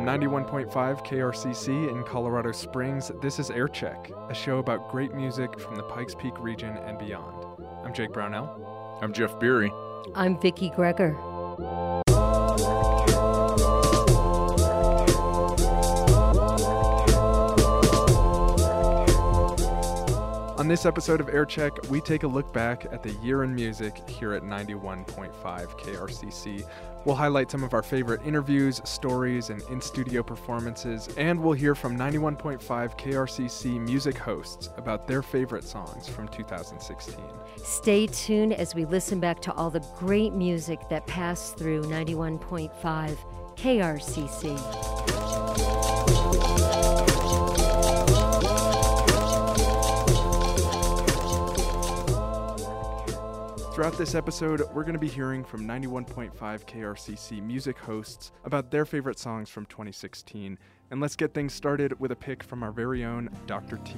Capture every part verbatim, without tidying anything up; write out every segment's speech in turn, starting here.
ninety-one point five K R C C in Colorado Springs, this is Aircheck, a show about great music from the Pikes Peak region and beyond. I'm Jake Brownell. I'm Jeff Beery. I'm Vicki Greger. On this episode of Aircheck, we take a look back at the year in music here at ninety-one point five K R C C. We'll highlight some of our favorite interviews, stories, and in-studio performances, and we'll hear from ninety-one point five K R C C music hosts about their favorite songs from two thousand sixteen. Stay tuned as we listen back to all the great music that passed through ninety-one point five K R C C. Throughout this episode, we're going to be hearing from ninety-one point five K R C C music hosts about their favorite songs from twenty sixteen. And let's get things started with a pick from our very own Doctor T.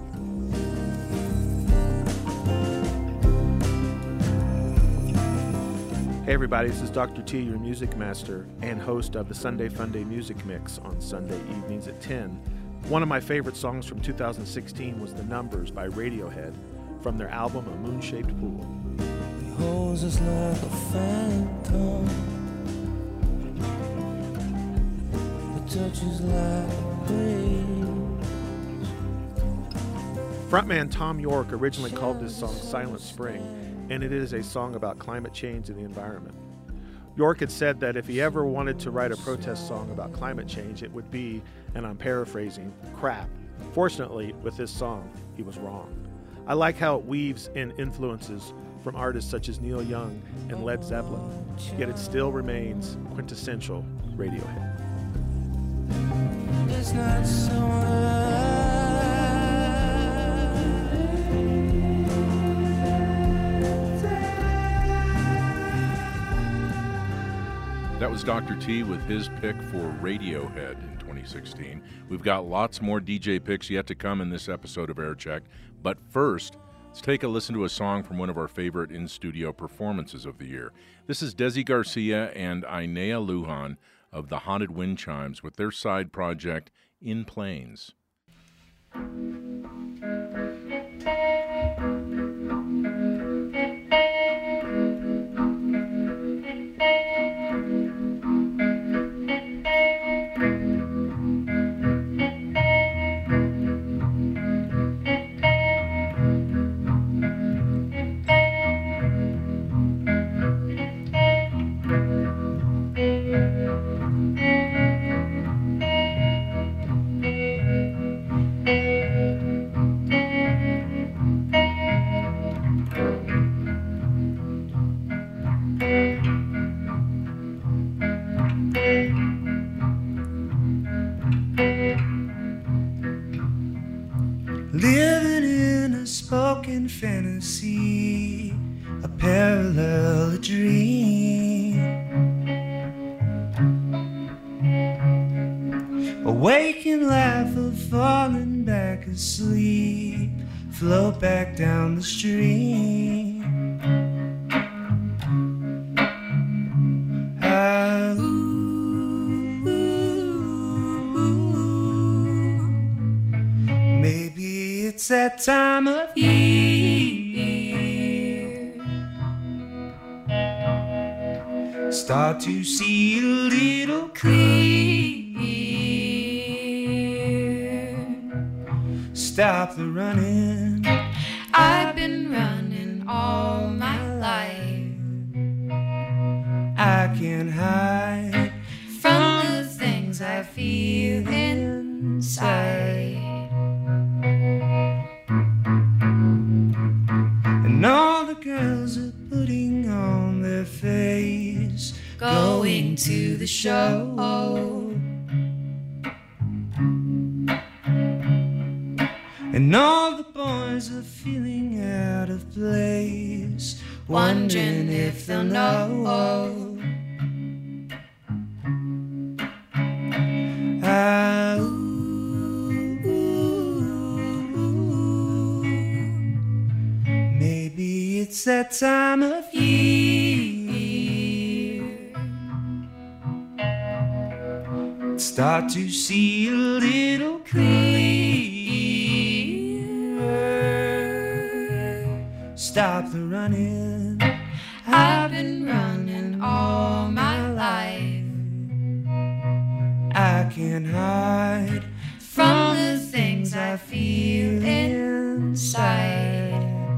Hey everybody, this is Doctor T, your music master and host of the Sunday Funday Music Mix on Sunday evenings at ten. One of my favorite songs from two thousand sixteen was The Numbers by Radiohead from their album A Moon-Shaped Pool. Holds us like a phantom, the touch is like a breeze. Frontman Tom York originally called this song Silent Spring, and it is a song about climate change and the environment. York had said that if he ever wanted to write a protest song about climate change, it would be, and I'm paraphrasing, crap. Fortunately, with this song, he was wrong. I like how it weaves in influences from artists such as Neil Young and Led Zeppelin, yet it still remains quintessential Radiohead. It's not so That was Doctor T with his pick for Radiohead in twenty sixteen. We've got lots more D J picks yet to come in this episode of Aircheck, but first, let's take a listen to a song from one of our favorite in-studio performances of the year. This is Desi Garcia and Ainea Lujan of the Haunted Wind Chimes with their side project, In Plains. living in a spoken fantasy, a parallel a dream. Awake and laugh or falling back asleep, float back down the stream. Ah, ooh, ooh, ooh. Maybe it's that time of year, start to see a little clear. Stop the running, I've been running all my life. I can't hide from the things I feel inside. And all the girls are putting on their face, Going to the show. and all the boys are feeling out of place, Wondering if they'll know. Ah, ooh, ooh, ooh. Maybe it's that time of year, start to see a little clearer. Stop the running. I've been running all my life. I can't hide from the things I feel inside.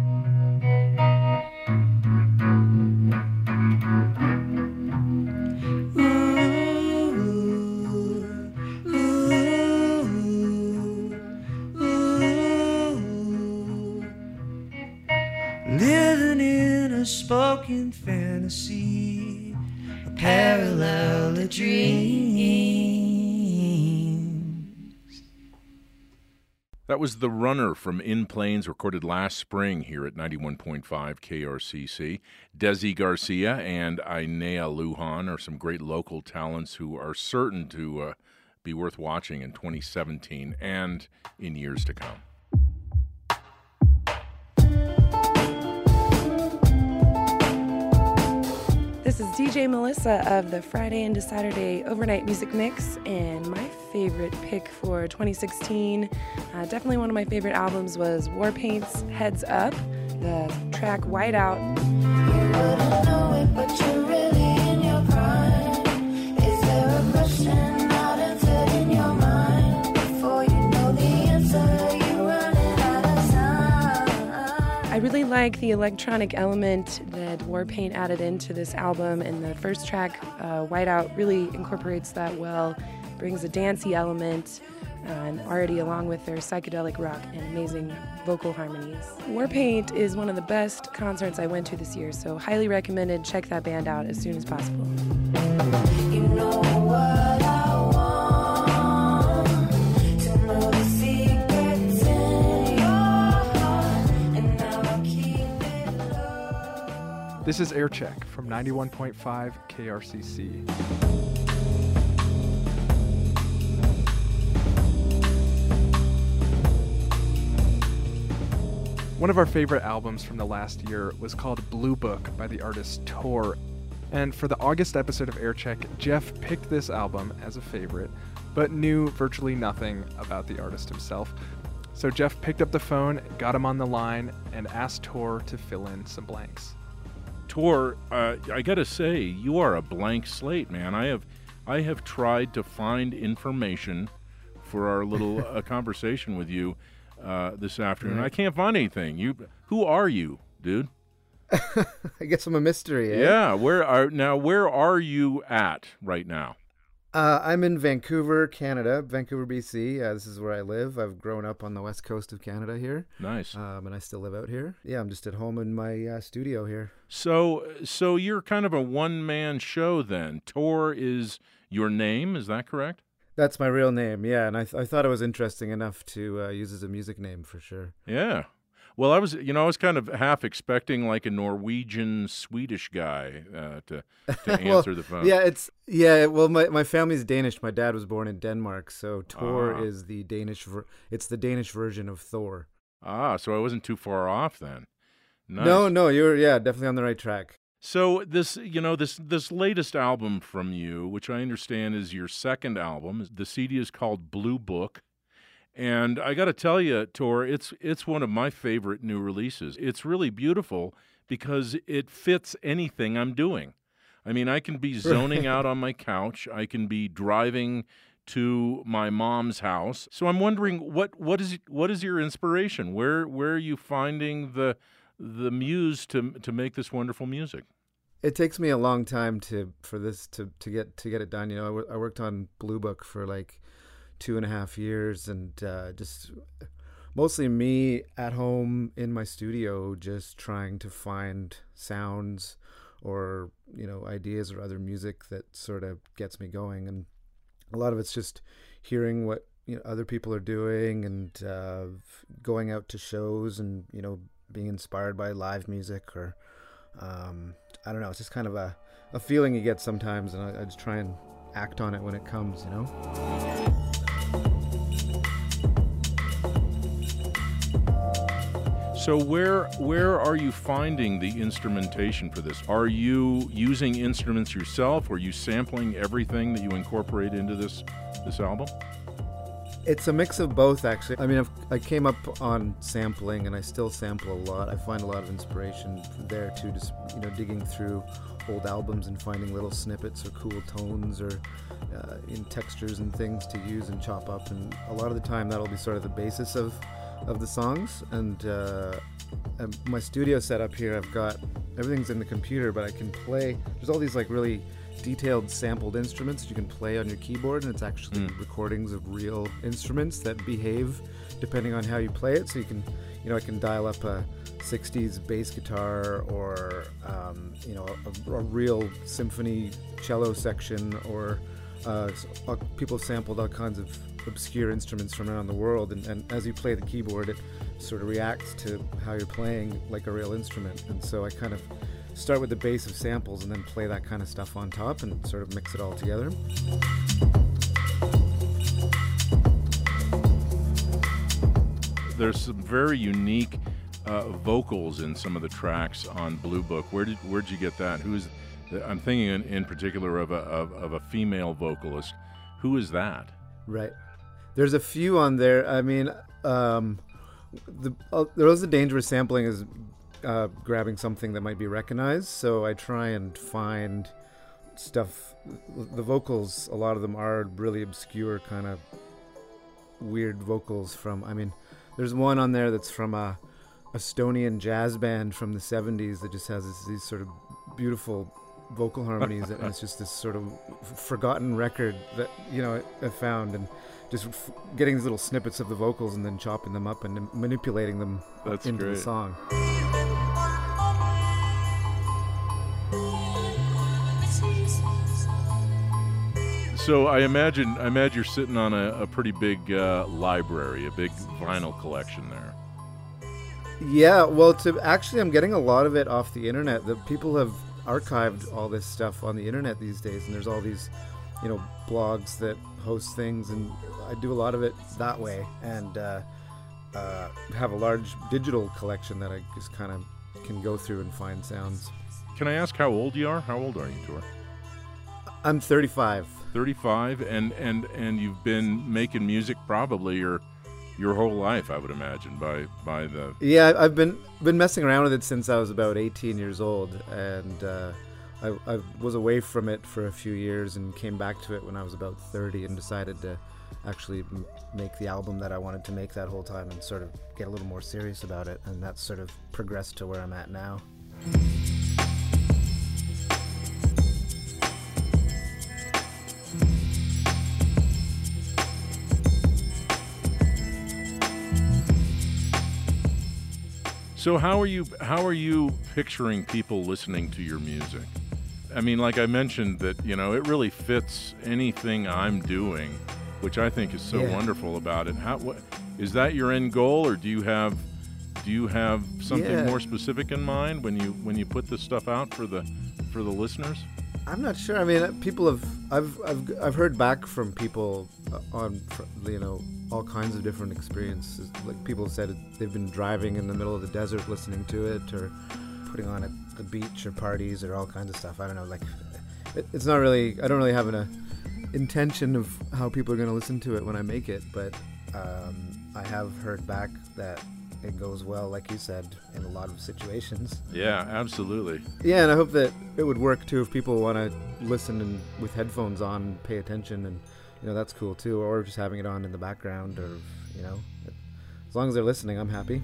Living in a spoken fantasy, a parallel a dream. That was The Runner from In Plains, recorded last spring here at ninety-one point five K R C C. Desi Garcia and Ainea Lujan are some great local talents who are certain to uh, be worth watching in twenty seventeen and in years to come. This is D J Melissa of the Friday into Saturday Overnight Music Mix, and my favorite pick for twenty sixteen, uh, definitely one of my favorite albums, was Warpaint's Heads Up, the track Whiteout. You wouldn't know it, but you're really in your prime. Is there a question not answered in your mind? Before you know the answer, you're running out of time. I really like the electronic element that Warpaint added into this album, and the first track, uh, Whiteout, really incorporates that well, brings a dancey element, uh, and already along with their psychedelic rock and amazing vocal harmonies. Warpaint is one of the best concerts I went to this year, so highly recommended. Check that band out as soon as possible. You know what I want, to know the secrets in your heart, and now I'll keep it low. This is Air Check from ninety-one point five K R C C. One of our favorite albums from the last year was called Blue Book by the artist Tor. And for the August episode of Air Check, Jeff picked this album as a favorite, but knew virtually nothing about the artist himself. So Jeff picked up the phone, got him on the line, and asked Tor to fill in some blanks. Tor, uh, I gotta say, you are a blank slate, man. I have, I have tried to find information for our little uh, conversation with you uh, this afternoon. I can't find anything. You, who are you, dude? I guess I'm a mystery. Eh? Yeah. Where are now? Where are you at right now? Uh, I'm in Vancouver, Canada, Vancouver, B C. Uh, this is where I live. I've grown up on the west coast of Canada here. Nice. Um, and I still live out here. Yeah, I'm just at home in my uh, studio here. So, so you're kind of a one-man show then. Tor is your name, is that correct? That's my real name, yeah. And I, th- I thought it was interesting enough to uh, use as a music name for sure. Yeah. Well, I was, you know, I was kind of half expecting like a Norwegian Swedish guy uh, to to well, answer the phone. Yeah, it's yeah. Well, my, my family's Danish. My dad was born in Denmark, so Tor Ah. is the Danish. Ver- it's the Danish version of Thor. Ah, so I wasn't too far off then. Nice. No, no, you're yeah, definitely on the right track. So this, you know, this this latest album from you, which I understand is your second album, the C D is called Blue Book. And I got to tell you, Tor, it's it's one of my favorite new releases. It's really beautiful because it fits anything I'm doing. I mean, I can be zoning out on my couch. I can be driving to my mom's house. So I'm wondering, what what is what is your inspiration? Where where are you finding the the muse to to make this wonderful music? It takes me a long time to for this to, to get to get it done. You know, I, w- I worked on Blue Book for like two and a half years, and uh, just mostly me at home in my studio, just trying to find sounds or, you know, ideas or other music that sort of gets me going. And a lot of it's just hearing what, you know, other people are doing, and uh, going out to shows and, you know, being inspired by live music, or um, I don't know, it's just kind of a, a feeling you get sometimes, and I, I just try and act on it when it comes, you know? So where where are you finding the instrumentation for this? Are you using instruments yourself? Or are you sampling everything that you incorporate into this this album? It's a mix of both, actually. I mean, I've, I came up on sampling, and I still sample a lot. I find a lot of inspiration there too, just you know, digging through old albums and finding little snippets or cool tones or uh, in textures and things to use and chop up. And a lot of the time, that'll be sort of the basis of of the songs. And, uh, and my studio setup here, I've got everything's in the computer, but I can play. There's all these like really detailed sampled instruments that you can play on your keyboard, and it's actually mm. recordings of real instruments that behave depending on how you play it. So you can, you know, I can dial up a sixties bass guitar or, um, you know, a, a real symphony cello section, or uh, so people have sampled all kinds of obscure instruments from around the world, and, and as you play the keyboard, it sort of reacts to how you're playing like a real instrument. And so I kind of start with the base of samples and then play that kind of stuff on top and sort of mix it all together. There's some very unique uh, vocals in some of the tracks on Blue Book. Where did where'd you get that? Who's I'm thinking in, in particular of a of, of a female vocalist. Who is that? Right. There's a few on there. I mean, um, the uh, there was a dangerous sampling is uh, grabbing something that might be recognized. So I try and find stuff. The vocals, a lot of them are really obscure, kind of weird vocals from. I mean, there's one on there that's from a Estonian jazz band from the seventies that just has this, these sort of beautiful vocal harmonies, and it's just this sort of forgotten record that you know I found, and just f- getting these little snippets of the vocals and then chopping them up and manipulating them That's into great. the song. So I imagine I imagine you're sitting on a, a pretty big uh, library, a big vinyl collection there. Yeah, well, to actually, I'm getting a lot of it off the internet. The people have archived all this stuff on the internet these days, and there's all these, you know, blogs that host things, and I do a lot of it that way, and uh, uh, have a large digital collection that I just kind of can go through and find sounds. Can I ask how old you are? How old are you, Tor? I'm thirty-five. thirty-five, and, and, and you've been making music probably your your whole life, I would imagine, by by the... Yeah, I've been been messing around with it since I was about eighteen years old, and uh, I, I was away from it for a few years and came back to it when I was about thirty and decided to actually m- make the album that I wanted to make that whole time and sort of get a little more serious about it, and that's sort of progressed to where I'm at now. So how are you how are you picturing people listening to your music? I mean, like I mentioned, that you know it really fits anything I'm doing, which I think is so Yeah. wonderful about it. How what, is that your end goal, or do you have do you have something Yeah. more specific in mind when you when you put this stuff out for the for the listeners? I'm not sure. I mean, people have I've I've I've heard back from people on you know all kinds of different experiences. Like people have said they've been driving in the middle of the desert listening to it, or putting on at the beach or parties or all kinds of stuff. I don't know. Like it, it's not really. I don't really have an uh, intention of how people are going to listen to it when I make it, but um, I have heard back that it goes well, like you said, in a lot of situations. Yeah, absolutely. Yeah, and I hope that it would work too if people want to listen and with headphones on, pay attention, and you know that's cool too. Or just having it on in the background, or you know, as long as they're listening, I'm happy.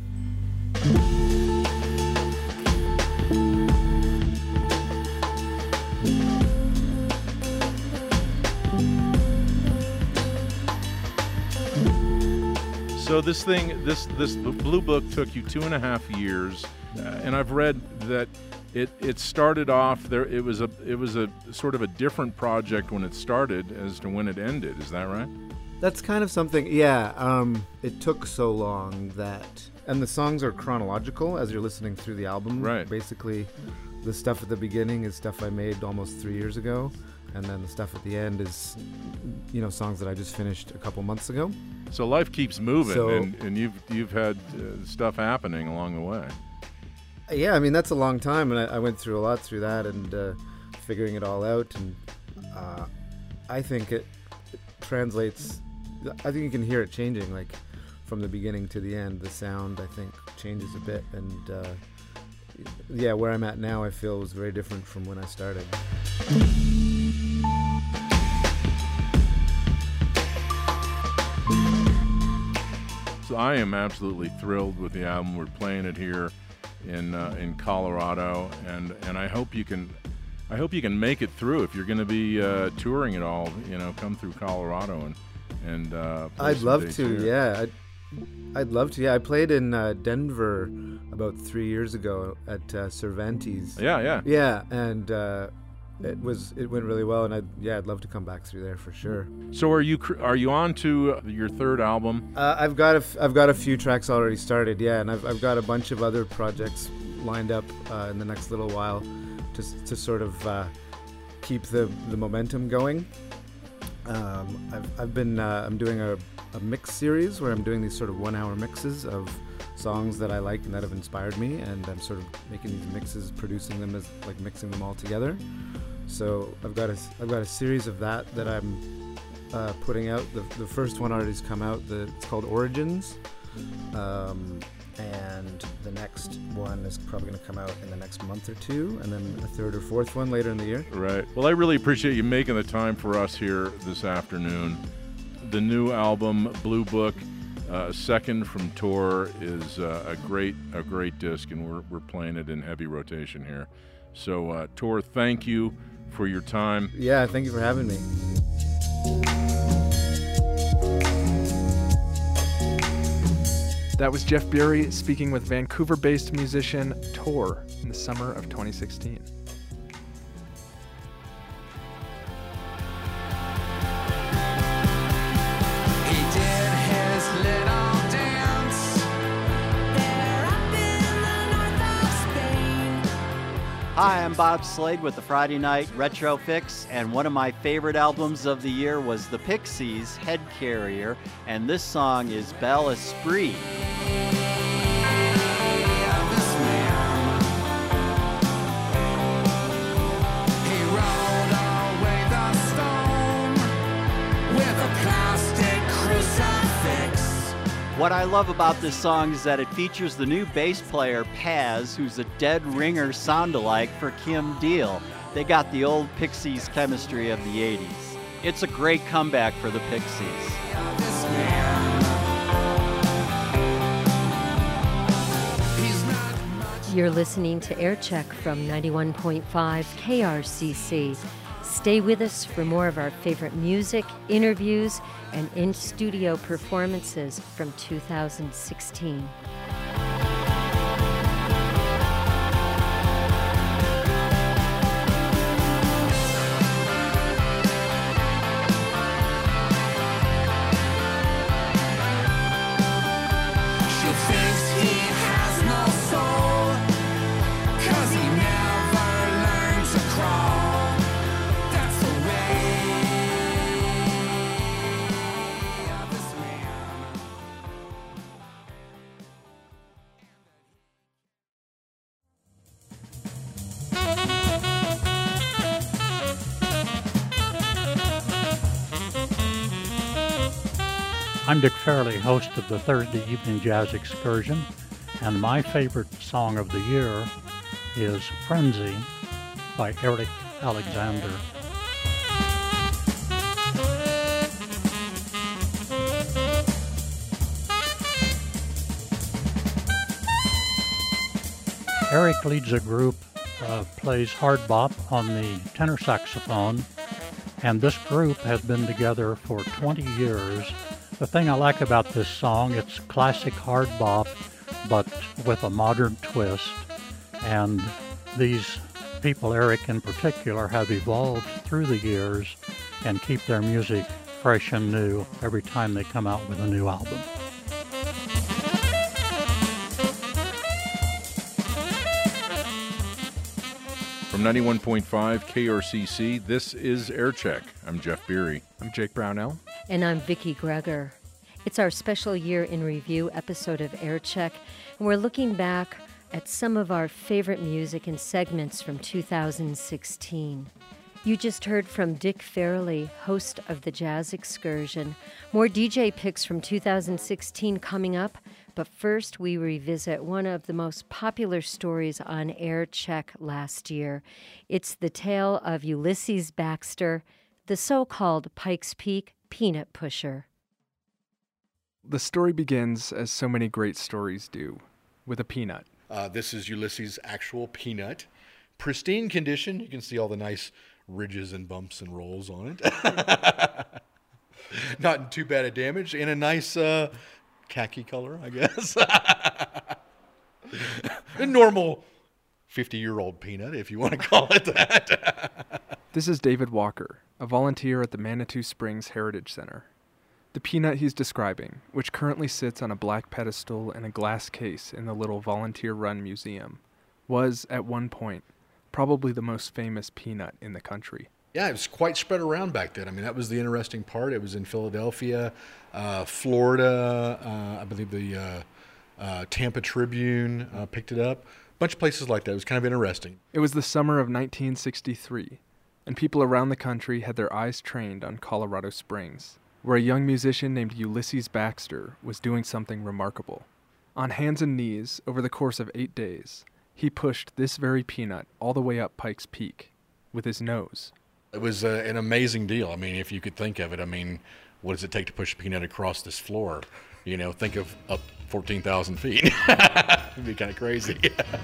So this thing, this this Blue Book took you two and a half years, uh, and I've read that it it started off there. It was a it was a sort of a different project when it started as to when it ended. Is that right? That's kind of something. Yeah, um, it took so long that, and the songs are chronological as you're listening through the album. Right. Basically, the stuff at the beginning is stuff I made almost three years ago, and then the stuff at the end is, you know, songs that I just finished a couple months ago. So life keeps moving, So- and, and you've you've had uh, stuff happening along the way. Yeah, I mean, that's a long time, and I, I went through a lot through that and uh, figuring it all out. And uh, I think it translates. I think you can hear it changing, like from the beginning to the end. The sound, I think, changes a bit, and uh, yeah, where I'm at now, I feel was very different from when I started. So I am absolutely thrilled with the album. We're playing it here in uh, in Colorado, and and I hope you can. I hope you can make it through. If you're going to be uh, touring at all, you know, come through Colorado and and. Uh, play I'd some love dates to. here. Yeah, I'd, I'd love to. Yeah, I played in uh, Denver about three years ago at uh, Cervantes. Yeah, yeah. Yeah, and uh, it was it went really well, and I yeah, I'd love to come back through there for sure. So are you cr- are you on to your third album? Uh, I've got a f- I've got a few tracks already started. Yeah, and I've I've got a bunch of other projects lined up uh, in the next little while to s- to sort of uh, keep the the momentum going. Um, I've I've been uh, I'm doing a, a mix series where I'm doing these sort of one hour mixes of songs that I like and that have inspired me, and I'm sort of making these mixes, producing them as like mixing them all together. So I've got a I've got a series of that that I'm uh, putting out. The the first one already's come out. The, it's called Origins, um, and the next one is probably going to come out in the next month or two, and then a third or fourth one later in the year. Right. Well, I really appreciate you making the time for us here this afternoon. The new album, Blue Book, uh, second from Tor, is uh, a great a great disc, and we're we're playing it in heavy rotation here. So, uh, Tor, thank you for your time. Yeah, thank you for having me. That was Jeff Bury speaking with Vancouver-based musician Tor in the summer of twenty sixteen. Hi, I'm Bob Slade with the Friday Night Retro Fix, and one of my favorite albums of the year was the Pixies' Head Carrier, and this song is Bel Esprit. What I love about this song is that it features the new bass player, Paz, who's a dead ringer sound-alike for Kim Deal. They got the old Pixies chemistry of the eighties. It's a great comeback for the Pixies. You're listening to Aircheck from ninety-one point five K R C C. Stay with us for more of our favorite music, interviews, and in-studio performances from two thousand sixteen. I'm Dick Fairley, host of the Thursday Evening Jazz Excursion, and my favorite song of the year is Frenzy by Eric Alexander. Eric leads a group, uh, plays hard bop on the tenor saxophone, and this group has been together for twenty years. The thing I like about this song, it's classic hard bop, but with a modern twist. And these people, Eric in particular, have evolved through the years and keep their music fresh and new every time they come out with a new album. From ninety-one point five K R C C, this is Aircheck. I'm Jeff Beery. I'm Jake Brownell. And I'm Vicki Greger. It's our special year in review episode of Aircheck, and we're looking back at some of our favorite music and segments from two thousand sixteen. You just heard from Dick Fairley, host of the Jazz Excursion. More D J picks from two thousand sixteen coming up, but first we revisit one of the most popular stories on Air Check last year. It's the tale of Ulysses Baxter, the so-called Pikes Peak peanut pusher. The story begins, as so many great stories do, with a peanut. Uh, this is Ulysses' actual peanut. Pristine condition. You can see all the nice ridges and bumps and rolls on it. Not in too bad a damage. In a nice uh, khaki color, I guess. A normal fifty-year-old peanut, if you want to call it that. This is David Walker, a volunteer at the Manitou Springs Heritage Center. The peanut he's describing, which currently sits on a black pedestal in a glass case in the little volunteer-run museum, was, at one point, probably the most famous peanut in the country. Yeah, it was quite spread around back then. I mean, that was the interesting part. It was in Philadelphia, uh, Florida, uh, I believe the uh, uh, Tampa Tribune uh, picked it up. A bunch of places like that. It was kind of interesting. It was the summer of nineteen sixty-three, and people around the country had their eyes trained on Colorado Springs, where a young musician named Ulysses Baxter was doing something remarkable. On hands and knees, over the course of eight days, he pushed this very peanut all the way up Pikes Peak with his nose. It was uh, an amazing deal. I mean, if you could think of it, I mean, what does it take to push a peanut across this floor? You know, think of up fourteen thousand feet. It'd be kind of crazy.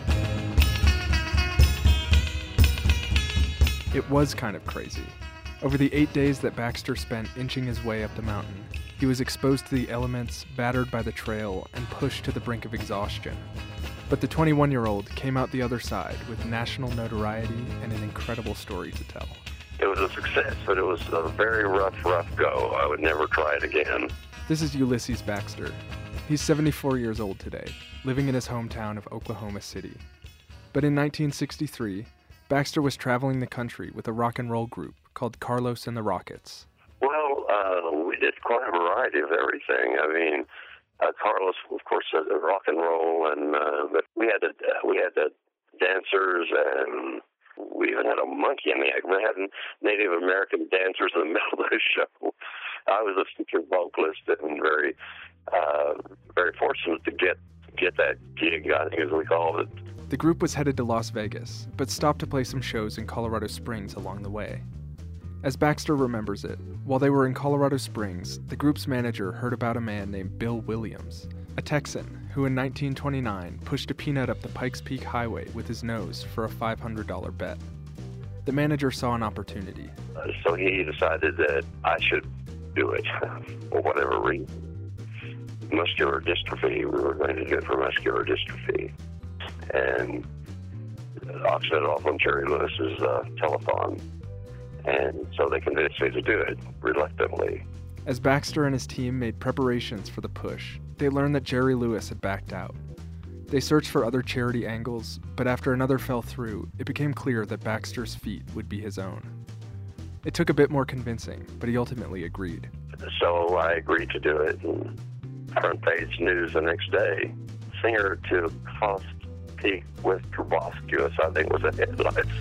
It was kind of crazy. Over the eight days that Baxter spent inching his way up the mountain, he was exposed to the elements, battered by the trail, and pushed to the brink of exhaustion. But the twenty-one-year-old came out the other side with national notoriety and an incredible story to tell. It was a success, but it was a very rough, rough go. I would never try it again. This is Ulysses Baxter. He's seventy-four years old today, living in his hometown of Oklahoma City. But in nineteen sixty-three, Baxter was traveling the country with a rock and roll group called Carlos and the Rockets. Well, uh, we did quite a variety of everything. I mean, uh, Carlos, of course, uh, rock and roll, and uh, but we had the uh, we had the dancers, and we even had a monkey in the act. We had Native American dancers in the middle of the show. I was a featured vocalist, and very, uh, very fortunate to get get that gig, I think, as we called it. The group was headed to Las Vegas, but stopped to play some shows in Colorado Springs along the way. As Baxter remembers it, while they were in Colorado Springs, the group's manager heard about a man named Bill Williams, a Texan who in nineteen twenty-nine pushed a peanut up the Pikes Peak Highway with his nose for a five hundred dollars bet. The manager saw an opportunity. Uh, so he decided that I should do it for whatever reason. Muscular dystrophy, we were going to do it for muscular dystrophy. And I set it off on Jerry Lewis's uh, telephone. And so they convinced me to do it, reluctantly. As Baxter and his team made preparations for the push, they learned that Jerry Lewis had backed out. They searched for other charity angles, but after another fell through, it became clear that Baxter's feat would be his own. It took a bit more convincing, but he ultimately agreed. So I agreed to do it, and front page news the next day. Singer to Cost Peak with Proboscis, I think was the headline.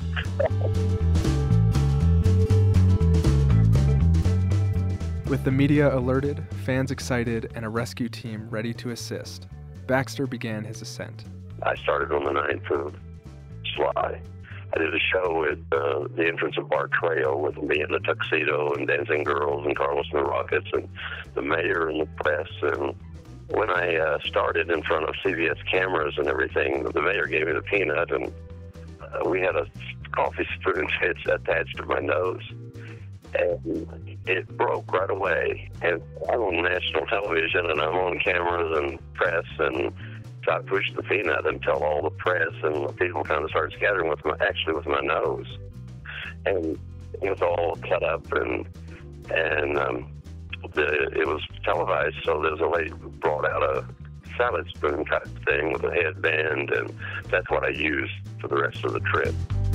With the media alerted, fans excited, and a rescue team ready to assist, Baxter began his ascent. I started on the ninth of July. I did a show at uh, the entrance of Bar Trail with me in a tuxedo and dancing girls and Carlos and the Rockets and the mayor and the press. And when I uh, started in front of C B S cameras and everything, the mayor gave me the peanut, and uh, we had a coffee spoon attached to my nose. And it broke right away. And I'm on national television, and I'm on cameras and press, and so I pushed the peanut until all the press and the people kind of started scattering with my, actually with my nose. And it was all cut up, and and um, the, it was televised, so there was a lady who brought out a salad spoon type thing with a headband, and that's what I used for the rest of the trip.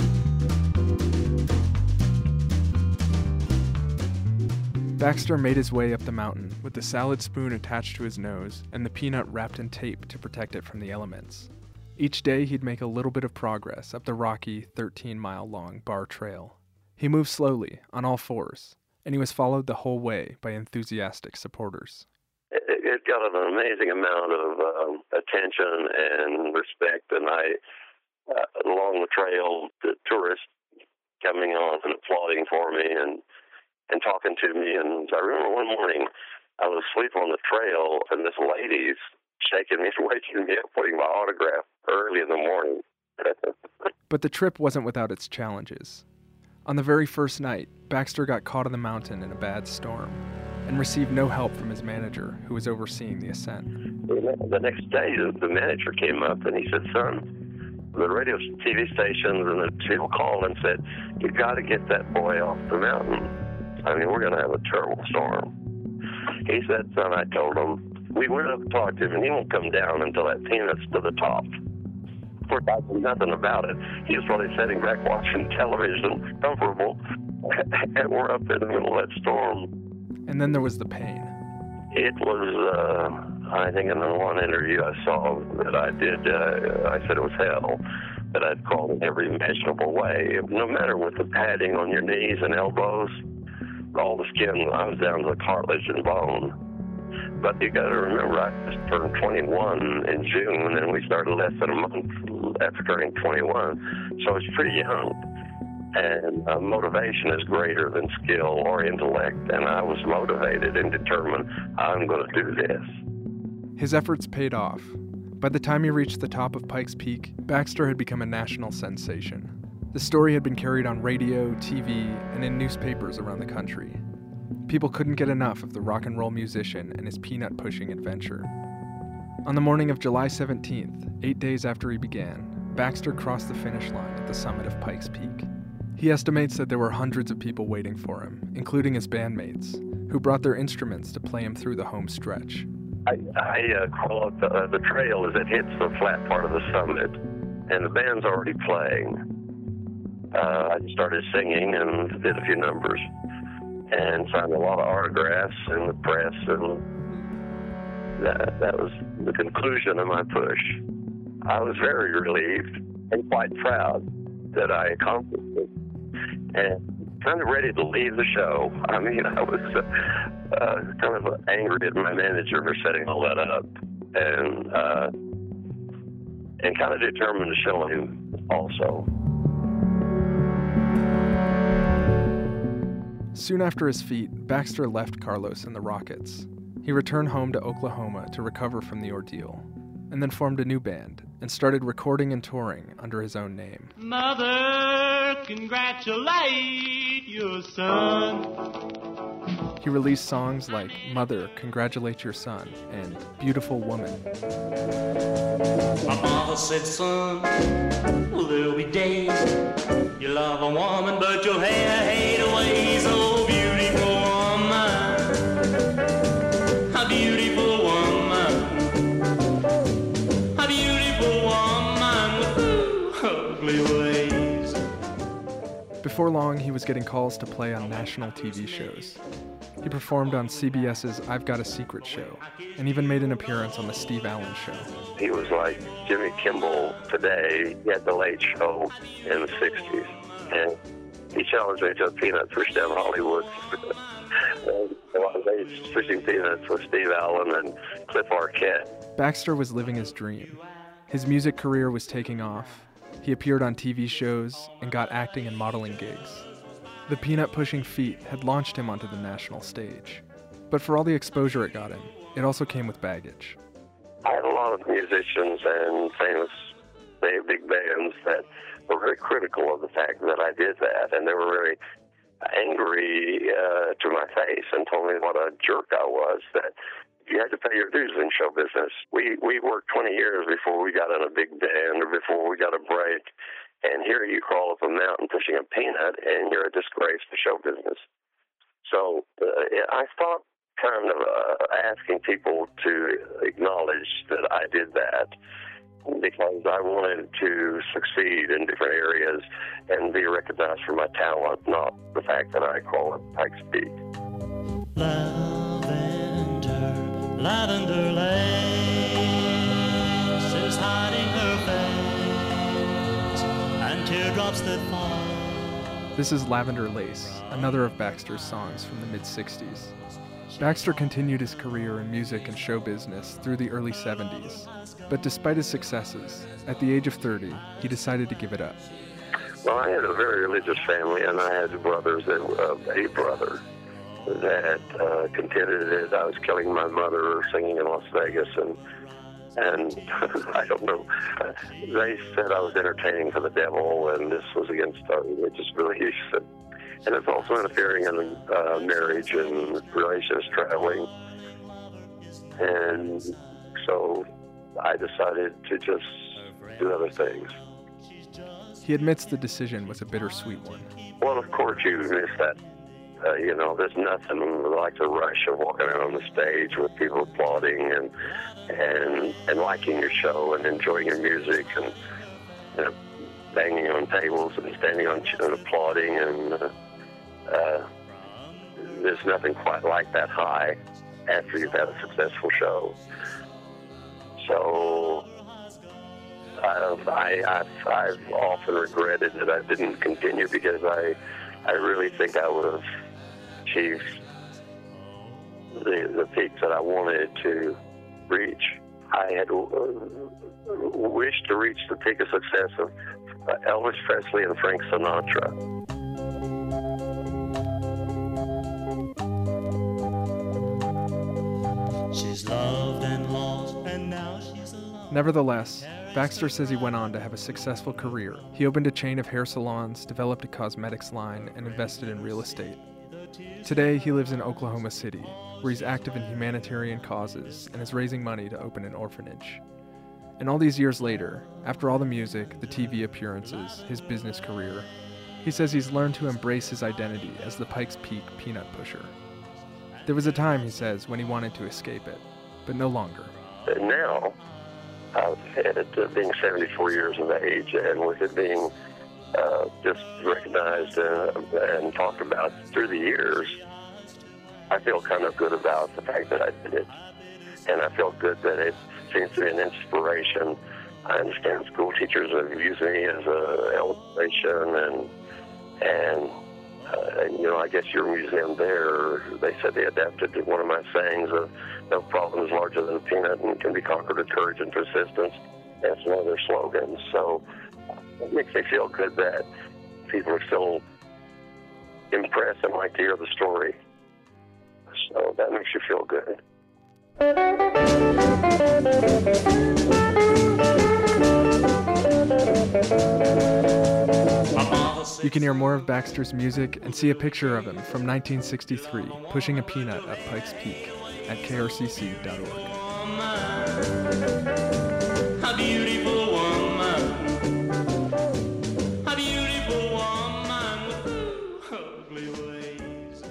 Baxter made his way up the mountain with the salad spoon attached to his nose and the peanut wrapped in tape to protect it from the elements. Each day he'd make a little bit of progress up the rocky, thirteen-mile-long Bar Trail. He moved slowly, on all fours, and he was followed the whole way by enthusiastic supporters. It, it got an amazing amount of um, attention and respect, and I, uh, along the trail, the tourists coming on and applauding for me and, and talking to me. And I remember one morning I was asleep on the trail, and this lady's shaking me, waking me up, putting my autograph early in the morning. But the trip wasn't without its challenges. On the very first night, Baxter got caught on the mountain in a bad storm and received no help from his manager, who was overseeing the ascent. The next day, the manager came up and he said, "Son, the radio T V stations and the people called and said, you got to get that boy off the mountain. I mean, we're going to have a terrible storm." He said, "Son," I told him, "we went up and talked to him, and he won't come down until that peanut's to the top." Of course, I knew nothing about it. He was probably sitting back watching television, comfortable, and we're up in the middle of that storm. And then there was the pain. It was, uh, I think in the one interview I saw that I did, uh, I said it was hell, that I'd crawled in every imaginable way. No matter with the padding on your knees and elbows, all the skin, I was down to the cartilage and bone. But you got to remember, I just turned twenty-one in June, and we started less than a month after turning twenty-one, so it's pretty young. And uh, motivation is greater than skill or intellect, and I was motivated and determined, I'm going to do this. His efforts paid off. By the time he reached the top of Pikes Peak, Baxter had become a national sensation. The story had been carried on radio, T V, and in newspapers around the country. People couldn't get enough of the rock and roll musician and his peanut-pushing adventure. On the morning of July seventeenth, eight days after he began, Baxter crossed the finish line at the summit of Pikes Peak. He estimates that there were hundreds of people waiting for him, including his bandmates, who brought their instruments to play him through the home stretch. I, I uh, call it the, uh, the trail as it hits the flat part of the summit, and the band's already playing. Uh, I started singing and did a few numbers and signed a lot of autographs in the press, and that, that was the conclusion of my push. I was very relieved and quite proud that I accomplished it, and kind of ready to leave the show. I mean, I was uh, uh, kind of angry at my manager for setting all that up, and uh, and kind of determined to show him also. Soon after his feat, Baxter left Carlos and the Rockets. He returned home to Oklahoma to recover from the ordeal, and then formed a new band and started recording and touring under his own name. Mother, congratulate your son. He released songs like Mother, Congratulate Your Son and Beautiful Woman. My father said, son, well, there'll be days you love a woman, but you'll hate, hate her ways. Oh, beautiful woman, a beautiful woman, a beautiful woman with ugly ways. Before long, he was getting calls to play on national T V shows. He performed on C B S's I've Got a Secret show, and even made an appearance on The Steve Allen Show. He was like Jimmy Kimmel today. He had The Late Show in the sixties. And he challenged me to a peanut push down Hollywood. And I was pushing peanuts with Steve Allen and Cliff Arquette. Baxter was living his dream. His music career was taking off. He appeared on T V shows and got acting and modeling gigs. The peanut-pushing feat had launched him onto the national stage. But for all the exposure it got him, it also came with baggage. I had a lot of musicians and famous big bands that were very critical of the fact that I did that, and they were very angry uh, to my face and told me what a jerk I was, that you had to pay your dues in show business. We, we worked twenty years before we got in a big band or before we got a break. And here you crawl up a mountain pushing a peanut, and you're a disgrace to show business. So uh, I thought kind of uh, asking people to acknowledge that I did that because I wanted to succeed in different areas and be recognized for my talent, not the fact that I call it Pikes Peak. Lavender, lavender lace is hiding her face, and teardrops that fall This is Lavender Lace, another of Baxter's songs from the mid-sixties. Baxter continued his career in music and show business through the early seventies, but despite his successes, at the age of thirty, he decided to give it up. Well, I had a very religious family, and I had brothers, that uh, a brother that uh, contended that I was killing my mother singing in Las Vegas, and and I don't know, they said I was entertaining for the devil, and this was against our religious beliefs, and, and it's also interfering in uh, marriage and relations, traveling, and so I decided to just do other things. He admits the decision was a bittersweet one. Well, of course you miss that. Uh, you know, there's nothing like the rush of walking out on the stage with people applauding and and and liking your show and enjoying your music and you know, banging on tables and standing on and applauding and uh, uh, there's nothing quite like that high after you've had a successful show. So I've, I, I've, I've often regretted that I didn't continue because I I really think I would have achieved the, the peaks that I wanted to reach. I had uh, wished to reach the peak of success of uh, Elvis Presley and Frank Sinatra. She's loved and lost, and now she's alone. Nevertheless, Baxter says he went on to have a successful career. He opened a chain of hair salons, developed a cosmetics line, and invested in real estate. Today, he lives in Oklahoma City, where he's active in humanitarian causes and is raising money to open an orphanage. And all these years later, after all the music, the T V appearances, his business career, he says he's learned to embrace his identity as the Pikes Peak peanut pusher. There was a time, he says, when he wanted to escape it, but no longer. And now, uh, at uh, being seventy-four years of age, and with it being uh, just recognized uh, and talked about through the years, I feel kind of good about the fact that I did it. And I feel good that it seems to be an inspiration. I understand school teachers have used me as an illustration, and, and uh, you know, I guess your museum there, they said they adapted to one of my sayings of no problem is larger than a peanut and can be conquered with courage and persistence. That's one of their slogans. So it makes me feel good that people are still impressed and like to hear the story. So that makes you feel good. You can hear more of Baxter's music and see a picture of him from nineteen sixty-three, pushing a peanut up Pikes Peak at K R C C dot org. A beautiful woman, a beautiful woman with ugly ways.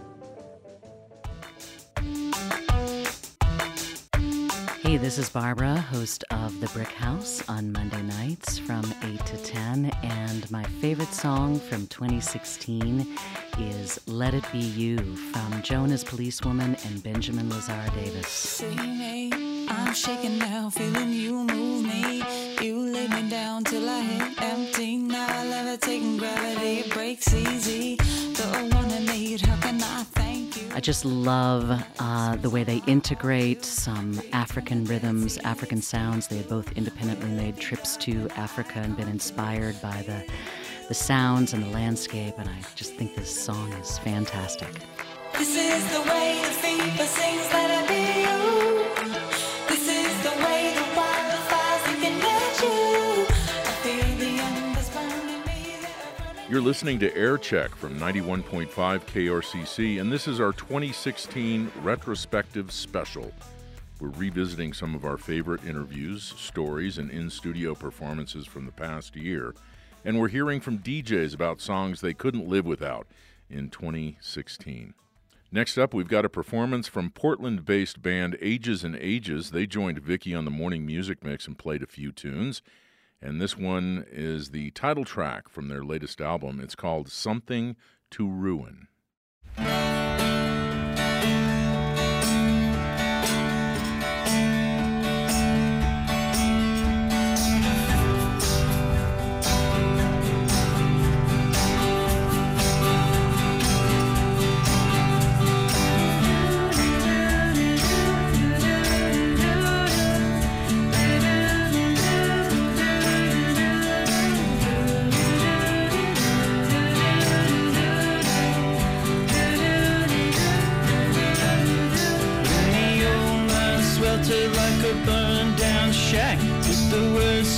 Hey, this is Barbara, host of The Brick House on Monday nights from eight to ten, and my favorite song from twenty sixteen is Let It Be You from Joan-As Policewoman and Benjamin Lazar Davis. See me, I'm shaking now, feeling you move me. You lay me down till I hit empty. Now I levitate and gravity breaks easy. The one I made, how can I thank you? I just love uh, the way they integrate some African rhythms, African sounds. They had both independently made trips to Africa and been inspired by the, the sounds and the landscape, and I just think this song is fantastic. This is the way the fever sings, let it be you. This is the way the wildfires can get you. I feel the embers burning me. You're listening to Air Check from ninety-one point five K R C C, and this is our twenty sixteen retrospective special. We're revisiting some of our favorite interviews, stories, and in-studio performances from the past year, and we're hearing from D Js about songs they couldn't live without in twenty sixteen. Next up, we've got a performance from Portland-based band Ages and Ages. They joined Vicky on the Morning Music Mix and played a few tunes. And this one is the title track from their latest album. It's called Something to Ruin.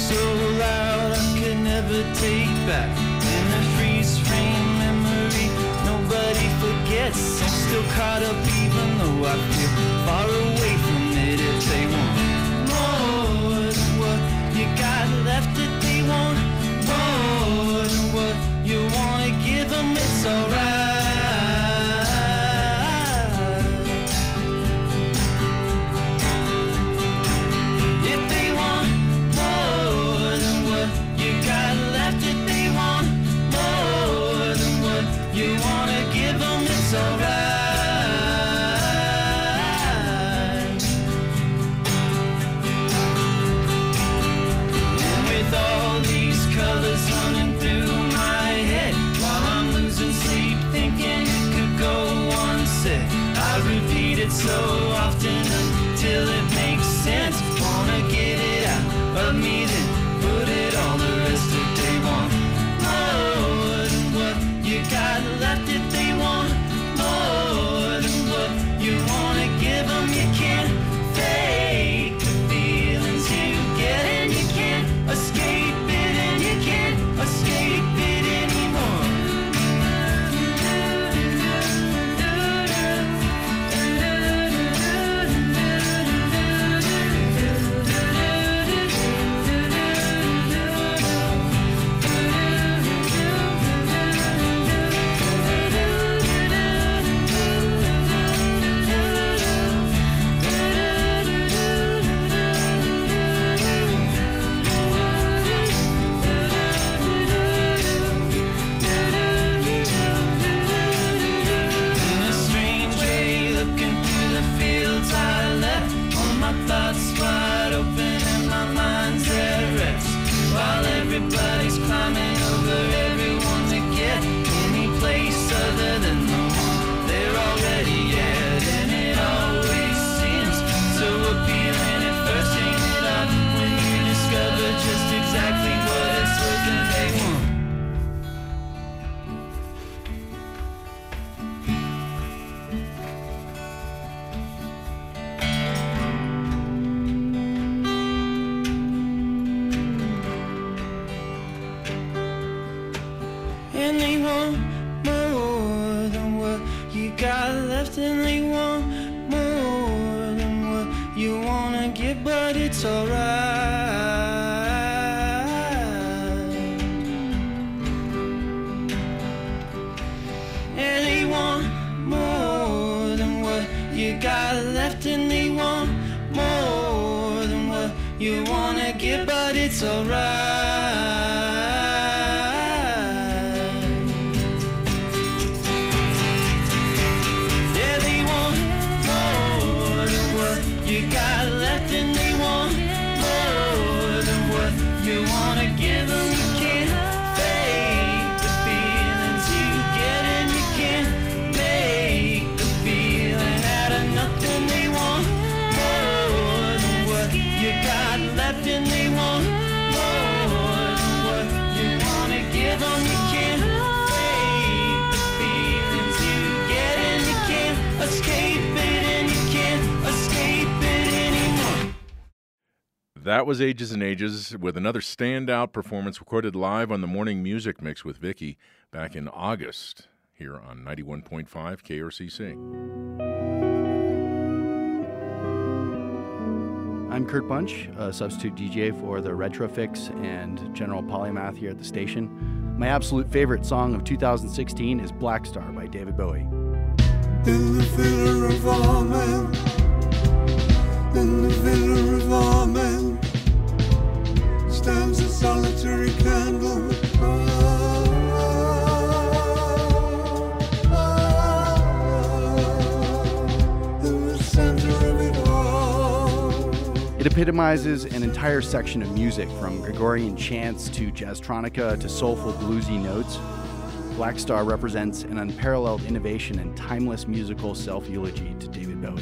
so loud I could never take back. In a freeze frame memory, nobody forgets. I'm still caught up even though I feel far away from it. If they want more than what you got left, that they want more than what you wanna give them, it's alright. So often until it makes sense. Wanna get it out of me, then put it on the rest. If they want more than what you got left, if they want more than what you wanna give them, you can't fake the feelings you get, and you can't escape it, and you can't escape it anymore. Everybody's climbing over everyone to get any place other than the one they're already at. And it always seems so appealing at first, ain't it odd, when you discover just exactly what it's worth and they want. And they want more than what you got left, and they want more than what you wanna give, but it's alright. And they want more than what you got left, and they want more than what you wanna give, but it's alright. You got left, and they want more than what you wanna give them. You can't fake the feelings you get, and you can't make the feeling out of nothing. They want more than what you got left, and they want more than what you wanna give them. You can't fake the feelings you get, and you can't escape it, and you can't escape it. That was Ages and Ages with another standout performance recorded live on the Morning Music Mix with Vicky back in August here on ninety-one point five K R C C. I'm Kurt Bunch, a substitute D J for the Retrofix and General Polymath here at the station. My absolute favorite song of two thousand sixteen is Black Star by David Bowie. In the villa of our men, in the villa of our men, stands a solitary candle. Oh, oh, oh, in the center of it all. It epitomizes an entire section of music, from Gregorian chants to jazztronica to soulful bluesy notes. Black Star represents an unparalleled innovation and timeless musical self-eulogy to David Bowie.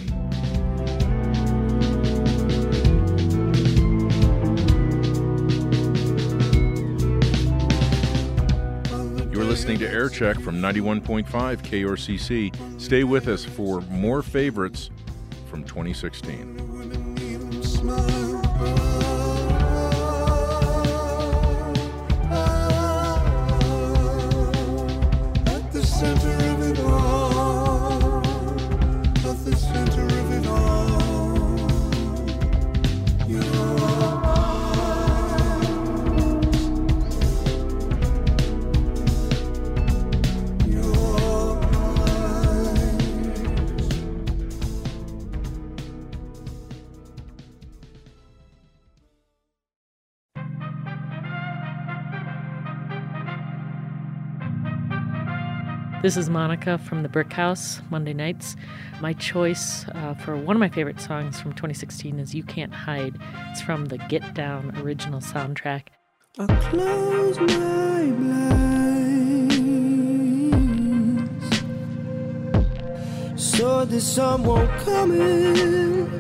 You're listening to Air Check from ninety-one point five K R C C. Stay with us for more favorites from twenty sixteen. Smile. This is Monica from the Brick House, Monday nights. My choice uh, for one of my favorite songs from twenty sixteen is You Can't Hide. It's from the Get Down original soundtrack. I close my blinds so the sun won't come in.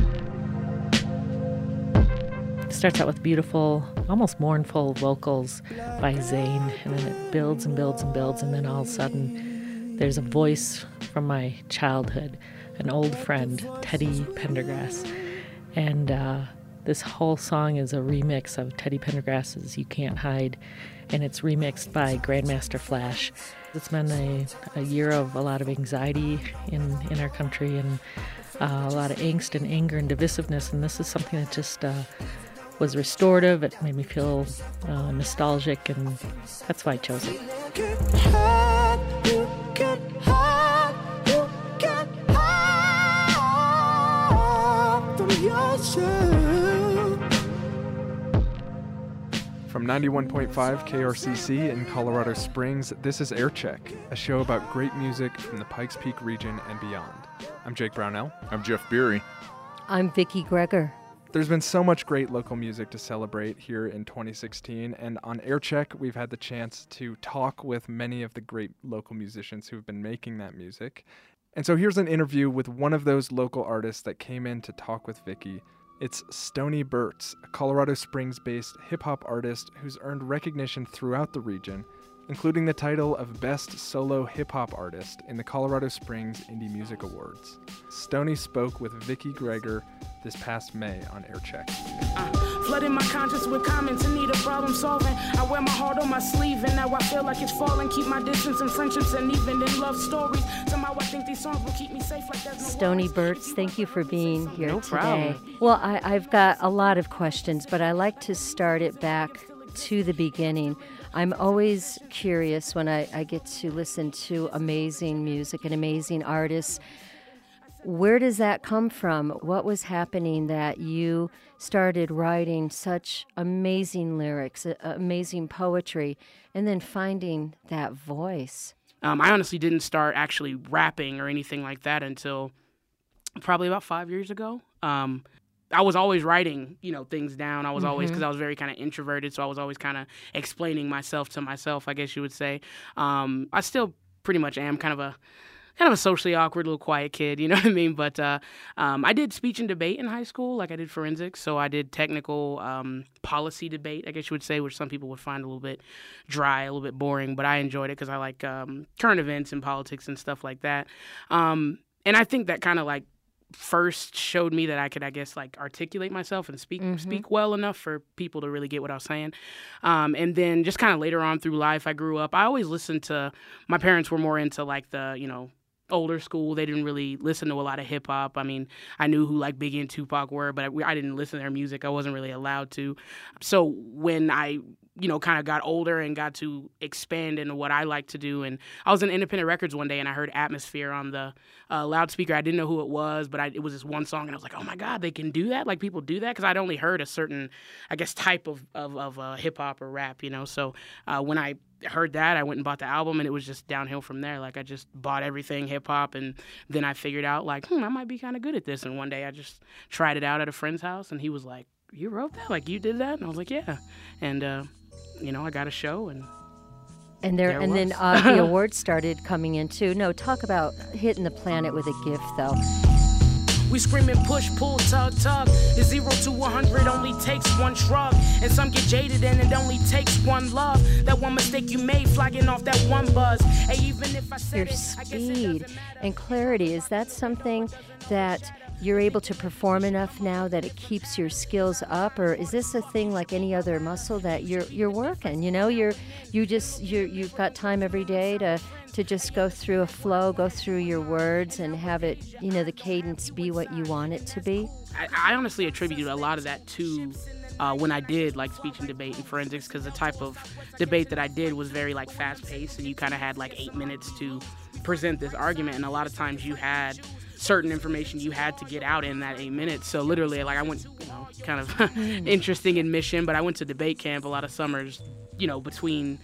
It starts out with beautiful, almost mournful vocals by Zayn, and then it builds and builds and builds, and then all of a sudden there's a voice from my childhood, an old friend, Teddy Pendergrass. And uh, this whole song is a remix of Teddy Pendergrass's You Can't Hide, and it's remixed by Grandmaster Flash. It's been a, a year of a lot of anxiety in, in our country, and uh, a lot of angst and anger and divisiveness, and this is something that just uh, was restorative. It made me feel uh, nostalgic, and that's why I chose it. You can't hide, you can't hide, you can't hide from yourself. From ninety-one point five K R C C in Colorado Springs, this is Aircheck, a show about great music from the Pikes Peak region and beyond. I'm Jake Brownell. I'm Jeff Beery. I'm Vicki Greger. There's been so much great local music to celebrate here in twenty sixteen, and on Aircheck, we've had the chance to talk with many of the great local musicians who've been making that music. And so here's an interview with one of those local artists that came in to talk with Vicki. It's Stony Burtz, a Colorado Springs-based hip-hop artist who's earned recognition throughout the region, including the title of Best Solo Hip-Hop Artist in the Colorado Springs Indie Music Awards. Stony spoke with Vicki Greger this past May on Aircheck. Uh, flooding my conscience with comments and need a problem solving. I wear my heart on my sleeve and now I feel like it's falling. Keep my distance in friendships and even in love stories. Somehow I think these songs will keep me safe like there's no Stony Burtz, thank you for being here No today. problem. Well, I, I've got a lot of questions, but I like to start it back to the beginning. I'm always curious when I, I get to listen to amazing music and amazing artists. Where does that come from? What was happening that you started writing such amazing lyrics, uh, amazing poetry, and then finding that voice? Um, I honestly didn't start actually rapping or anything like that until probably about five years ago. Um, I was always writing, you know, things down. I was always, Mhm. because I was very kind of introverted, so I was always kind of explaining myself to myself, I guess you would say. Um, I still pretty much am kind of a kind of a socially awkward little quiet kid, you know what I mean? But uh, um, I did speech and debate in high school, like I did forensics. So I did technical um, policy debate, I guess you would say, which some people would find a little bit dry, a little bit boring. But I enjoyed it because I like um, current events and politics and stuff like that. Um, and I think that kind of like first showed me that I could, I guess, like articulate myself and speak Mhm. speak well enough for people to really get what I was saying. Um, and then just kind of later on through life, I grew up. I always listened to, my parents were more into like the, you know, older school. They didn't really listen to a lot of hip hop. I mean, I knew who like Biggie and Tupac were, but I, I didn't listen to their music. I wasn't really allowed to. So when I, you know, kind of got older and got to expand into what I like to do, and I was in Independent Records one day and I heard Atmosphere on the uh, loudspeaker. I didn't know who it was, but I, it was this one song, and I was like, oh my God, they can do that? Like people do that? Because I'd only heard a certain, I guess, type of, of, of uh, hip hop or rap, you know? So uh, when I heard that, I went and bought the album, and it was just downhill from there. Like I just bought everything hip hop, and then I figured out like, hmm, I might be kind of good at this. And one day I just tried it out at a friend's house, and he was like, you wrote that? Like you did that? And I was like, yeah. And uh, you know, I got a show, and And there, there it and then was. uh, the awards started coming in too. No, talk about hitting the planet with a gift, though. we screaming push, pull, tug, tug. The zero to one hundred only takes one shrug. And some get jaded and it only takes one love. That one mistake you made flying off that one buzz. Hey, even if I said Your it, I guess it speed and clarity, is that something that you're able to perform enough now that it keeps your skills up, or is this a thing like any other muscle that you're you're working? You know, you're you just you you've got time every day to to just go through a flow, go through your words, and have it, you know, the cadence be what you want it to be. I, I honestly attribute a lot of that to uh, when I did like speech and debate and forensics, because the type of debate that I did was very like fast paced, and you kind of had like eight minutes to present this argument, and a lot of times you had certain information you had to get out in that eight minutes. So literally, like I went, you know, kind of interesting admission, but I went to debate camp a lot of summers, you know, between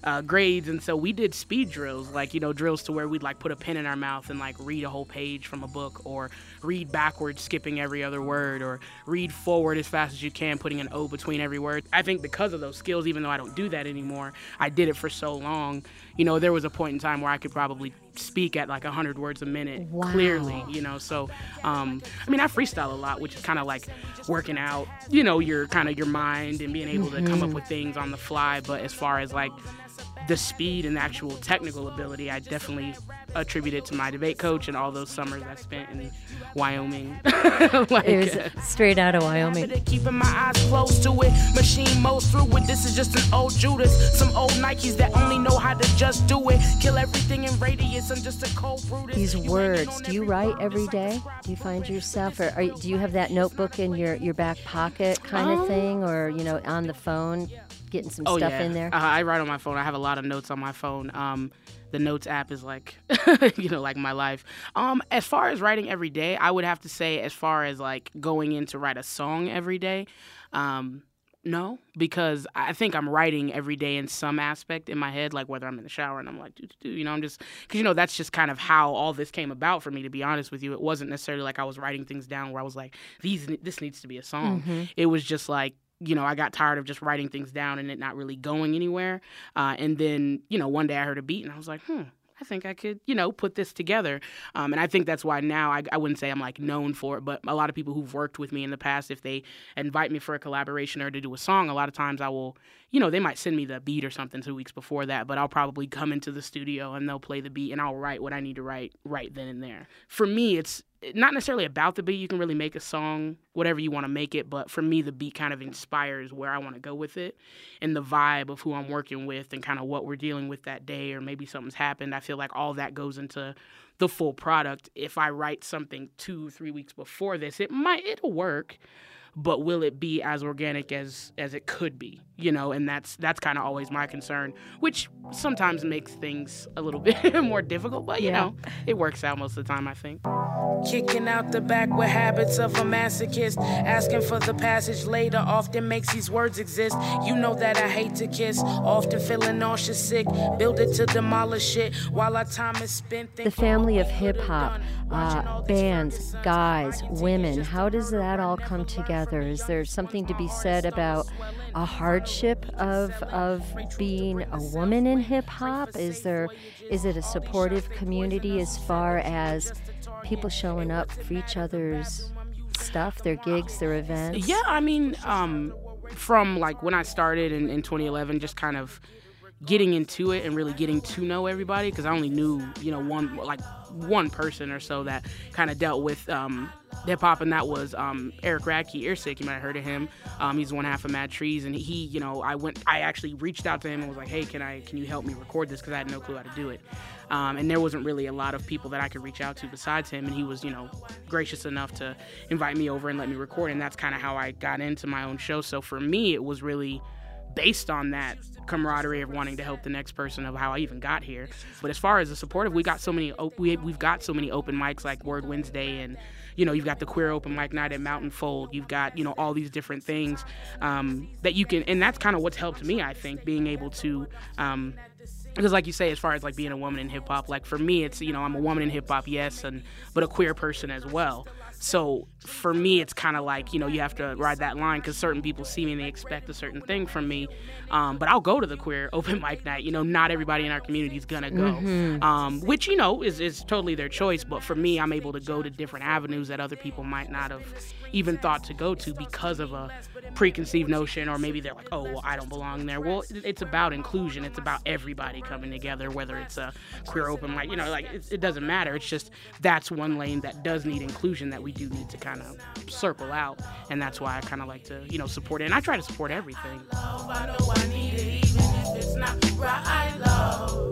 uh, grades, and so we did speed drills, like, you know, drills to where we'd like put a pen in our mouth and like read a whole page from a book, or read backwards, skipping every other word, or read forward as fast as you can, putting an O between every word. I think because of those skills, even though I don't do that anymore, I did it for so long. You know, there was a point in time where I could probably speak at like one hundred words a minute Wow. clearly, you know. So, um, I mean, I freestyle a lot, which is kind of like working out, you know, your kind of your mind and being able to come up Mhm. with things on the fly. But as far as like the speed and the actual technical ability, I definitely attribute it to my debate coach and all those summers I spent in Wyoming. Like, It was straight out of Wyoming. Keeping my eyes close to it, machine modes through it. This is just an old Judas, some old Nikes that only know how to just do it. Kill everything in radius. I'm just a cold Brutus. These words, do you write every day? Do you find yourself, or are, you- do you have that notebook in your, your back pocket kind Um, of thing, or, you know, on the phone, getting some oh, stuff yeah. in there? Uh, I write on my phone. I have a lot of notes on my phone. Um, the Notes app is like, you know, like my life. Um, as far as writing every day, I would have to say, as far as like going in to write a song every day, um, no, because I think I'm writing every day in some aspect in my head, like whether I'm in the shower and I'm like, doo, doo, doo, you know, I'm just, because, you know, that's just kind of how all this came about for me, to be honest with you. It wasn't necessarily like I was writing things down where I was like, these, this needs to be a song. Mhm. It was just like, you know, I got tired of just writing things down and it not really going anywhere. Uh, and then, you know, one day I heard a beat and I was like, hmm, I think I could, you know, put this together. Um, and I think that's why now I, I wouldn't say I'm like known for it, but a lot of people who've worked with me in the past, if they invite me for a collaboration or to do a song, a lot of times I will, you know, they might send me the beat or something two weeks before that, but I'll probably come into the studio and they'll play the beat and I'll write what I need to write right then and there. For me, it's not necessarily about the beat. You can really make a song whatever you want to make it, but for me, the beat kind of inspires where I want to go with it, and the vibe of who I'm working with and kind of what we're dealing with that day, or maybe something's happened. I feel like all that goes into the full product. If I write something two, three weeks before this, it might, it'll work, but will it be as organic as as it could be, you know? And that's that's kind of always my concern, which sometimes makes things a little bit more difficult, but you Yeah. know, it works out most of the time, I think. Kicking out the back with habits of a masochist. Asking for the passage later often makes these words exist. You know that I hate to kiss. Often feeling nauseous, sick. Build it to demolish it while our time is spent. The family of hip hop, uh, bands, guys, women, how does that all come together? Is there something to be said about a hardship of of being a woman in hip hop? Is there is it a supportive community as far as people showing up for each other's stuff, their gigs, their events? Yeah, I mean, um, from like when I started in, in twenty eleven, just kind of getting into it and really getting to know everybody, because I only knew, you know, one like one person or so that kind of dealt with um, hip hop, and that was um, Eric Radke, Earsick. You might have heard of him. Um, he's one half of Mad Trees, and he, you know, I went, I actually reached out to him and was like, hey, can I, can you help me record this? Because I had no clue how to do it. Um, and there wasn't really a lot of people that I could reach out to besides him, and he was, you know, gracious enough to invite me over and let me record, and that's kind of how I got into my own show. So for me, it was really based on that camaraderie of wanting to help the next person, of how I even got here. But as far as the supportive, we got so many op- we, we've got so many open mics like Word Wednesday, and you know, you've got the Queer Open Mic Night at Mountain Fold. You've got, you know, all these different things um, that you can, and that's kind of what's helped me, I think, being able to um, because like you say, as far as like being a woman in hip hop, like for me, it's, you know, I'm a woman in hip hop, yes, and but a queer person as well. So for me, it's kind of like, you know, you have to ride that line, because certain people see me and they expect a certain thing from me. Um, but I'll go to the Queer Open Mic Night. You know, not everybody in our community is going to go, Mhm. um, which, you know, is, is totally their choice. But for me, I'm able to go to different avenues that other people might not have even thought to go to because of a preconceived notion, or maybe they're like, oh, well, I don't belong there. Well, it's about inclusion. It's about everybody coming together, whether it's a queer open mic, you know, like it, it doesn't matter. It's just that's one lane that does need inclusion that we do need to kind of circle out. And that's why I kind of like to, you know, support it. And I try to support everything. I know I need it even if it's not right, love.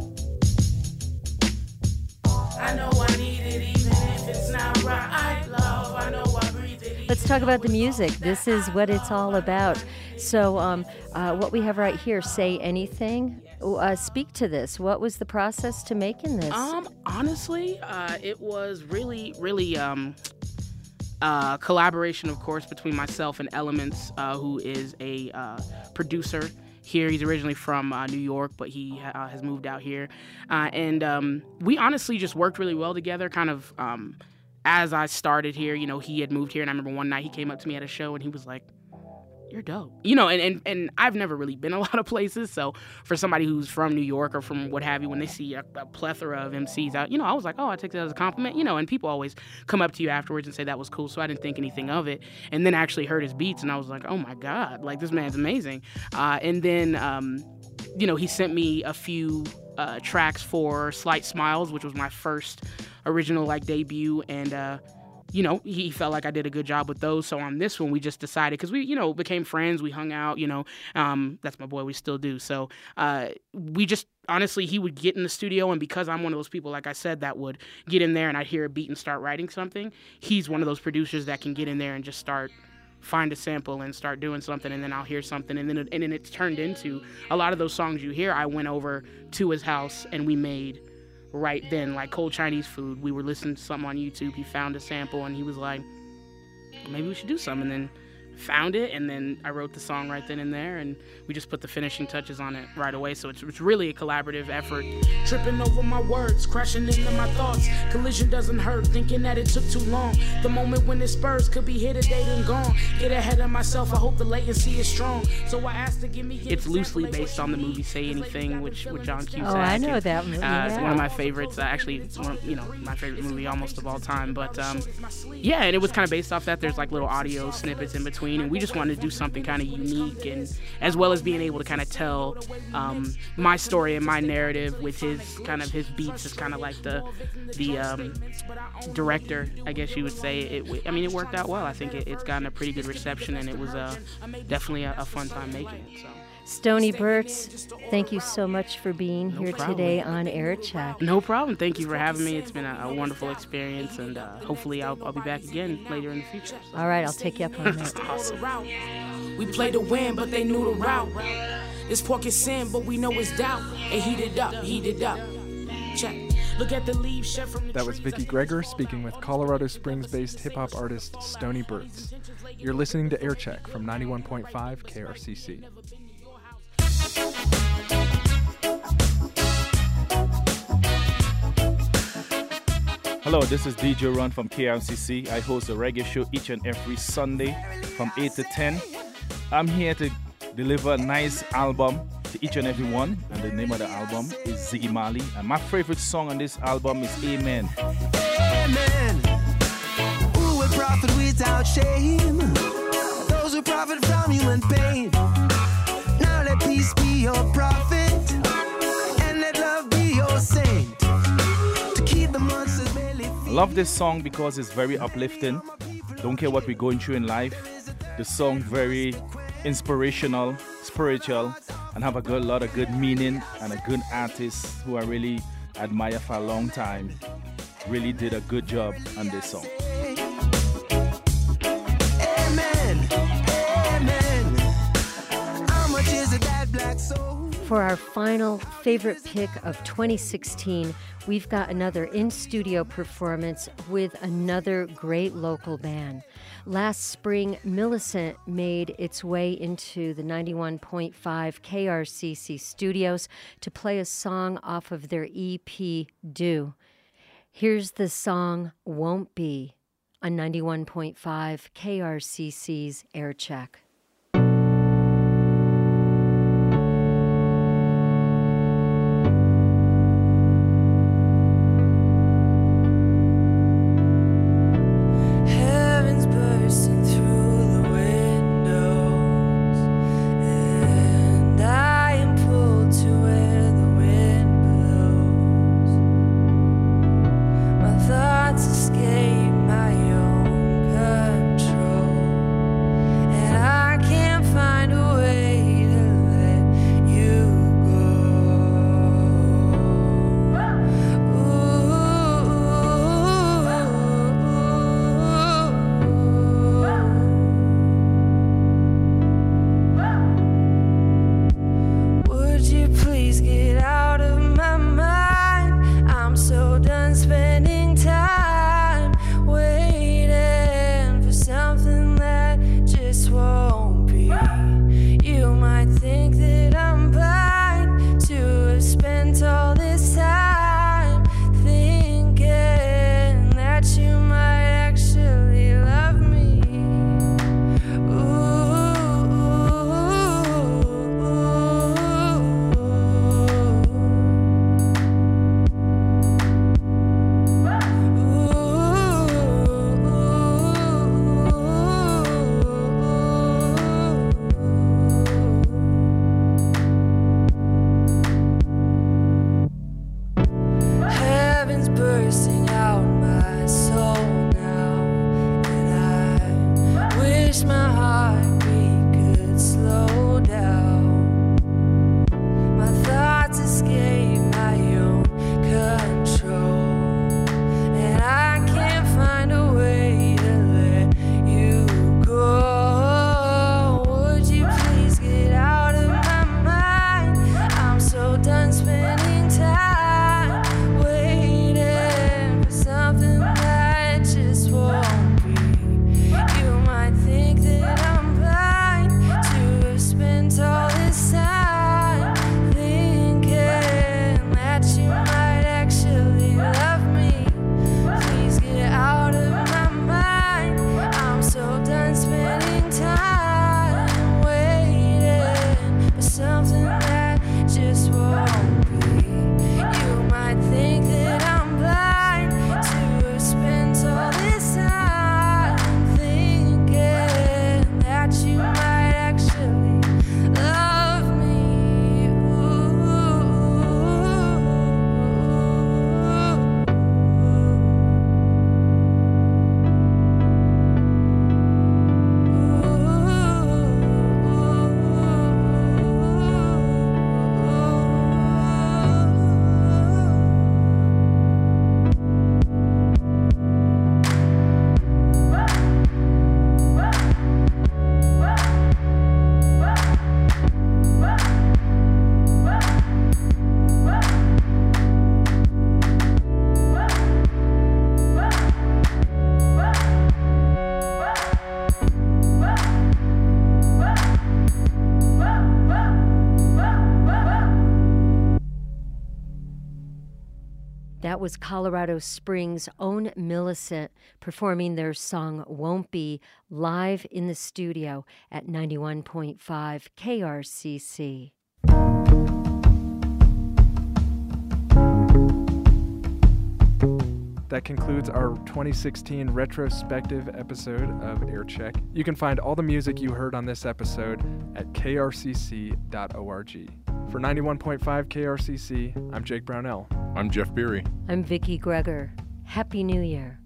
I know I need it even if it's not right, love. I know I breathe it. Let's talk about the music. This is what it's all about. So um, uh, what we have right here, Say Anything. Uh, speak to this. What was the process to making this? Um, honestly, uh, it was really, really um, uh, collaboration, of course, between myself and Elements, uh, who is a uh, producer here. He's originally from uh, New York, but he uh, has moved out here. Uh, and um, we honestly just worked really well together, kind of um, as I started here. You know, he had moved here, and I remember one night he came up to me at a show, and he was like, "You're dope." You know, and, and, and I've never really been a lot of places, so for somebody who's from New York or from what have you, when they see a, a plethora of M Cs out, you know, I was like, oh, I take that as a compliment, you know, and people always come up to you afterwards and say that was cool, so I didn't think anything of it, and then I actually heard his beats, and I was like, oh my God, like, this man's amazing. Uh, and then, um, you know, he sent me a few uh, tracks for Slight Smiles, which was my first original, like, debut, and, uh, you know, he felt like I did a good job with those. So on this one, we just decided, because we, you know, became friends. We hung out, you know. Um, that's my boy. We still do. So uh, we just, honestly, he would get in the studio. And because I'm one of those people, like I said, that would get in there and I'd hear a beat and start writing something. He's one of those producers that can get in there and just start, find a sample and start doing something. And then I'll hear something. And then, it, and then it's turned into a lot of those songs you hear. I went over to his house and we made right then, like Cold Chinese Food. We were listening to something on YouTube. He found a sample and he was like, maybe we should do something. And then found it, and then I wrote the song right then and there, and we just put the finishing touches on it right away. So it's, it's really a collaborative effort. Tripping over my words, crashing into my thoughts. Collision doesn't hurt, thinking that it took too long. The moment when it spurs could be here today then gone. Get ahead of myself, I hope the latency is strong. So I asked to give me. It's loosely based on the movie Say Anything, which with John Cusack. Oh, I know that movie. Uh, yeah. It's one of my favorites. Uh, actually, it's one of, you know, my favorite movie almost of all time. But um, yeah, and it was kind of based off that. There's like little audio snippets in between, and we just wanted to do something kind of unique, and as well as being able to kind of tell um, my story and my narrative with his kind of his beats as kind of like the the um, director, I guess you would say. It, I mean, it worked out well. I think it, it's gotten a pretty good reception, and it was uh, definitely a, a fun time making it. So. Stony Burtz, thank you so much for being No here problem. today on Air Check. No problem. Thank you for having me. It's been a, a wonderful experience, and uh, hopefully I'll, I'll be back again later in the future. So. All right, I'll take you up on that. Awesome. We played to win, but they knew the route. This pork is sin, but we know it's doubt. And heated up, heated up. Check. Look at the leaves shed from the That was Vicky Gregor speaking with Colorado Springs-based hip-hop artist Stony Burtz. You're listening to Air Check from ninety-one point five K R C C. Hello, this is D J Ron from K R C C. I host a reggae show each and every Sunday from eight to ten. I'm here to deliver a nice album to each and every one, and the name of the album is Ziggy Marley. And my favorite song on this album is Amen. Amen. Who will profit without shame? Those who profit from human pain. Now let peace be your prophet, and let love be your saint. To keep the monsters barely I love this song because it's very uplifting. Don't care what we're going through in life. The song very inspirational, spiritual, and have a good lot of good meaning, and a good artist who I really admire for a long time really did a good job on this song. Amen. Amen. How much is it that black soul? For our final favorite pick of twenty sixteen, we've got another in-studio performance with another great local band. Last spring, Millicent made its way into the ninety-one point five K R C C studios to play a song off of their E P, Do. Here's the song, Won't Be, on ninety-one point five K R C C's Air Check. Heaven's bursting through the windows, and I am pulled to where the wind blows. My thoughts escape my own control, and I that was Colorado Springs' own Millicent performing their song Won't Be live in the studio at ninety-one point five K R C C. That concludes our twenty sixteen retrospective episode of Aircheck. You can find all the music you heard on this episode at k r c c dot org. For ninety-one point five K R C C, I'm Jake Brownell. I'm Jeff Beery. I'm Vicki Greger. Happy New Year.